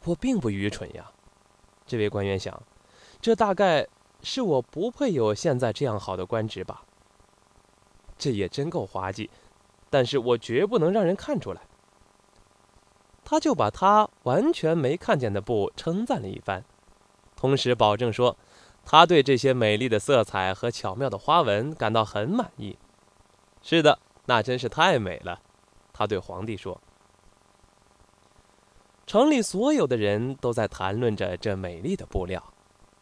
我并不愚蠢呀。这位官员想，这大概是我不配有现在这样好的官职吧。这也真够滑稽，但是我绝不能让人看出来。他就把他完全没看见的布称赞了一番，同时保证说，他对这些美丽的色彩和巧妙的花纹感到很满意。是的，那真是太美了，他对皇帝说。城里所有的人都在谈论着这美丽的布料。